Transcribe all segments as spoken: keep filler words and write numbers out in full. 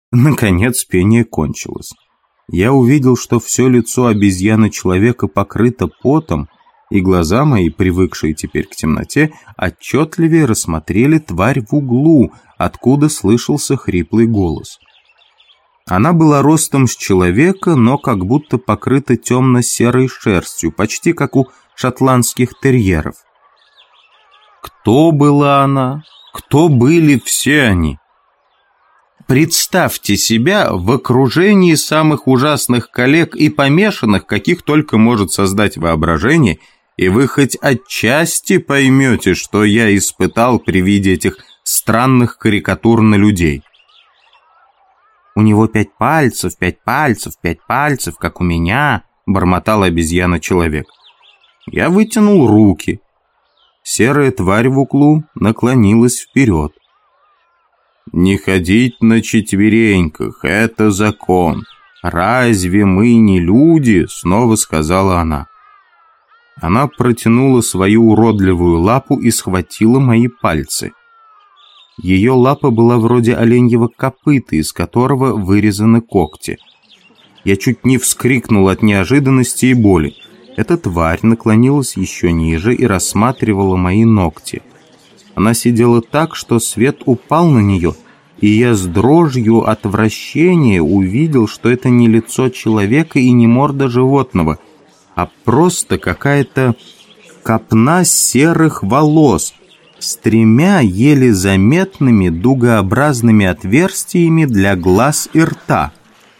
Наконец пение кончилось. Я увидел, что все лицо обезьяны-человека покрыто потом, и глаза мои, привыкшие теперь к темноте, отчетливее рассмотрели тварь в углу, откуда слышался хриплый голос. Она была ростом с человека, но как будто покрыта темно-серой шерстью, почти как у шотландских терьеров. Кто была она? Кто были все они? Представьте себя в окружении самых ужасных коллег и помешанных, каких только может создать воображение, и вы хоть отчасти поймете, что я испытал при виде этих странных карикатур на людей. «У него пять пальцев, пять пальцев, пять пальцев, как у меня», — бормотал обезьяна-человек. Я вытянул руки. Серая тварь в углу наклонилась вперед. «Не ходить на четвереньках, это закон. Разве мы не люди?» — снова сказала она. Она протянула свою уродливую лапу и схватила мои пальцы. Ее лапа была вроде оленьего копыта, из которого вырезаны когти. Я чуть не вскрикнул от неожиданности и боли. Эта тварь наклонилась еще ниже и рассматривала мои ногти. Она сидела так, что свет упал на нее, и я с дрожью отвращения увидел, что это не лицо человека и не морда животного, а просто какая-то копна серых волос с тремя еле заметными дугообразными отверстиями для глаз и рта.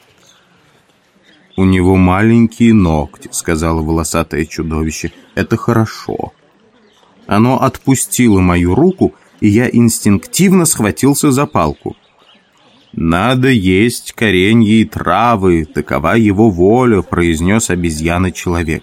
«У него маленькие ногти», — сказала волосатое чудовище. «Это хорошо». Оно отпустило мою руку, и я инстинктивно схватился за палку. «Надо есть коренья и травы, такова его воля», — произнес обезьяна-человек.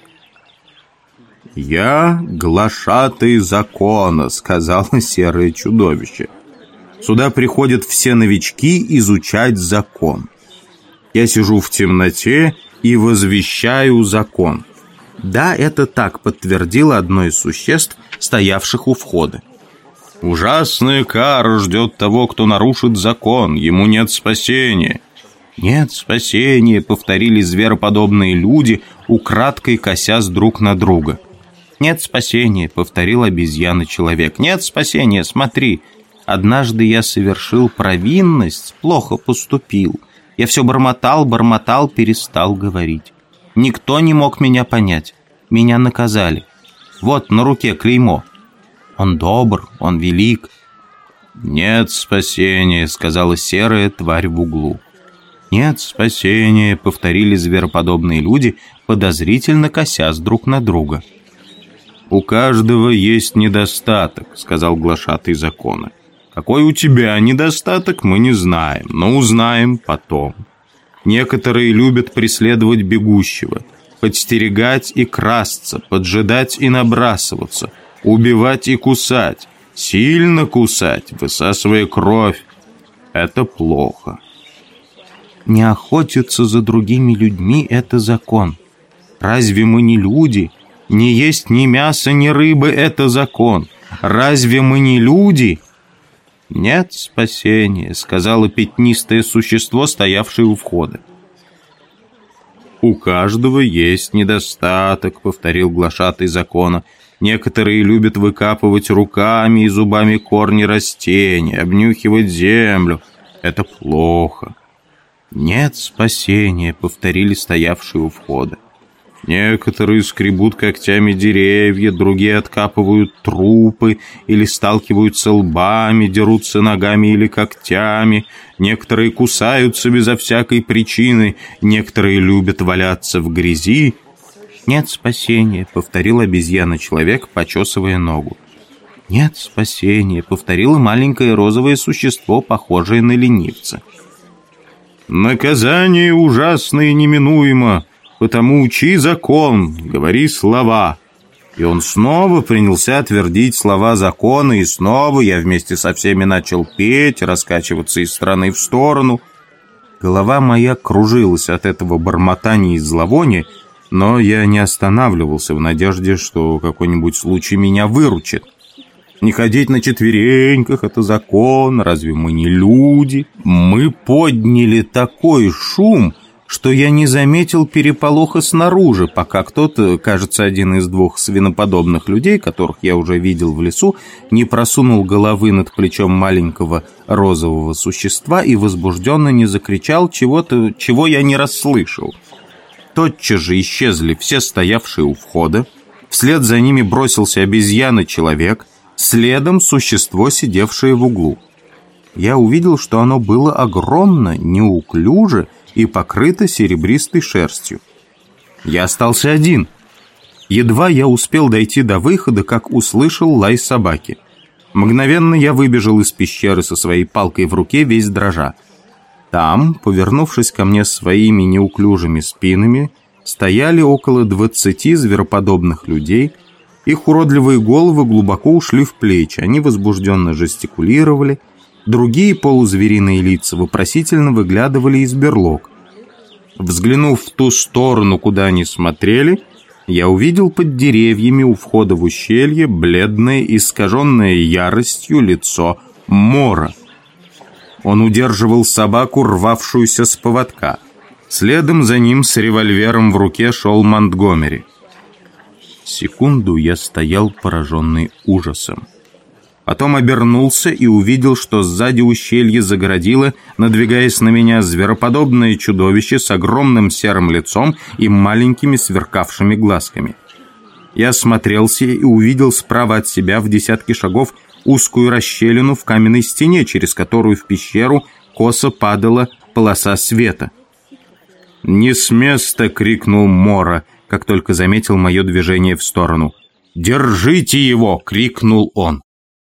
«Я глашатай закона», — сказала серое чудовище. «Сюда приходят все новички изучать закон. Я сижу в темноте и возвещаю закон». «Да, это так», — подтвердило одно из существ, стоявших у входа. «Ужасная кара ждет того, кто нарушит закон. Ему нет спасения». «Нет спасения», — повторили звероподобные люди, украдкой косясь друг на друга. «Нет спасения», — повторил обезьяна-человек. «Нет спасения, смотри. Однажды я совершил провинность, плохо поступил. Я все бормотал, бормотал, перестал говорить. Никто не мог меня понять. Меня наказали. Вот на руке клеймо. Он добр, он велик». «Нет спасения», — сказала серая тварь в углу. «Нет спасения», — повторили звероподобные люди, подозрительно косясь друг на друга. «У каждого есть недостаток», — сказал глашатай закона. «Какой у тебя недостаток, мы не знаем, но узнаем потом. Некоторые любят преследовать бегущего, подстерегать и красться, поджидать и набрасываться, убивать и кусать, сильно кусать, высасывая кровь. Это плохо». «Не охотиться за другими людьми — это закон. Разве мы не люди? Не есть ни мяса, ни рыбы — это закон. Разве мы не люди?» «Нет спасения», — сказала пятнистое существо, стоявшее у входа. «У каждого есть недостаток», — повторил глашатай закона. «Некоторые любят выкапывать руками и зубами корни растений, обнюхивать землю. Это плохо». «Нет спасения», — повторили стоявшие у входа. «Некоторые скребут когтями деревья, другие откапывают трупы или сталкиваются лбами, дерутся ногами или когтями. Некоторые кусаются безо всякой причины, некоторые любят валяться в грязи». «Нет спасения», — повторил обезьяна-человек, почесывая ногу. «Нет спасения», — повторило маленькое розовое существо, похожее на ленивца. «Наказание ужасное неминуемо. Потому учи закон, говори слова». И он снова принялся твердить слова закона, и снова я вместе со всеми начал петь, раскачиваться из стороны в сторону. Голова моя кружилась от этого бормотания и зловония, но я не останавливался в надежде, что какой-нибудь случай меня выручит. Не ходить на четвереньках — это закон, разве мы не люди? Мы подняли такой шум, что я не заметил переполоха снаружи, пока кто-то, кажется, один из двух свиноподобных людей, которых я уже видел в лесу, не просунул головы над плечом маленького розового существа и возбужденно не закричал чего-то, чего я не расслышал. Тотчас же исчезли все стоявшие у входа, вслед за ними бросился обезьяна-человек, следом существо, сидевшее в углу. Я увидел, что оно было огромно, неуклюже и покрыто серебристой шерстью. Я остался один. Едва я успел дойти до выхода, как услышал лай собаки. Мгновенно я выбежал из пещеры со своей палкой в руке, весь дрожа. Там, повернувшись ко мне своими неуклюжими спинами, стояли около двадцати звероподобных людей. Их уродливые головы глубоко ушли в плечи, они возбужденно жестикулировали. Другие полузвериные лица вопросительно выглядывали из берлог. Взглянув в ту сторону, куда они смотрели, я увидел под деревьями у входа в ущелье бледное, искаженное яростью лицо Мора. Он удерживал собаку, рвавшуюся с поводка. Следом за ним с револьвером в руке шел Монтгомери. Секунду я стоял, пораженный ужасом. Потом обернулся и увидел, что сзади ущелья загородило, надвигаясь на меня, звероподобное чудовище с огромным серым лицом и маленькими сверкавшими глазками. Я осмотрелся и увидел справа от себя в десятке шагов узкую расщелину в каменной стене, через которую в пещеру косо падала полоса света. «Не с места!» — крикнул Мора, как только заметил мое движение в сторону. «Держите его!» — крикнул он.